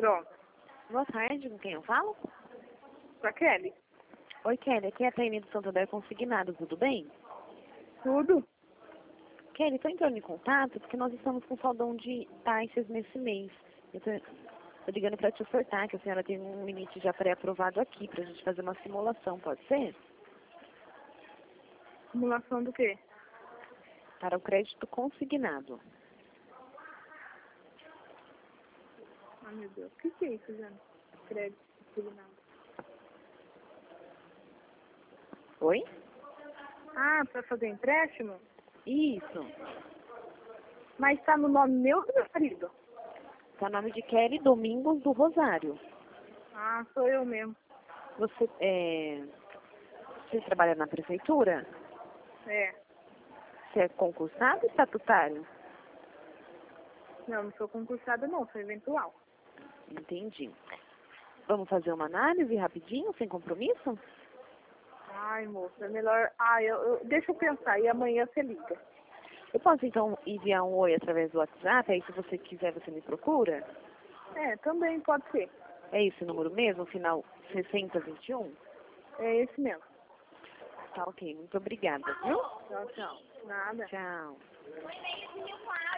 Pronto. Boa tarde, com quem eu falo? Com a Kelly? Oi, Kelly, aqui é a Taine do Santander Consignado, tudo bem? Tudo? Kelly, estou entrando em contato porque nós estamos com saldão de taxas nesse mês. Eu tô ligando para te ofertar que a senhora tem um limite já pré-aprovado aqui para a gente fazer uma simulação, pode ser? Simulação do quê? Para o crédito consignado. Ai, meu Deus. O que é isso, Jana? Crédito consignado. Oi? Ah, pra fazer empréstimo? Isso. Mas tá no nome meu ou do meu marido? Tá o nome de Kelly Domingos do Rosário. Ah, sou eu mesmo. Você trabalha na prefeitura? É. Você é concursado ou estatutário? Não sou concursada não, sou eventual. Entendi. Vamos fazer uma análise rapidinho, sem compromisso? Ai, moça, é melhor... Deixa eu pensar, e amanhã você liga. Eu posso, então, enviar um oi através do WhatsApp? Aí, se você quiser, você me procura? É, também pode ser. É esse número mesmo, final 6021? É esse mesmo. Tá ok, muito obrigada, viu? Tchau, tchau. Nada. Tchau.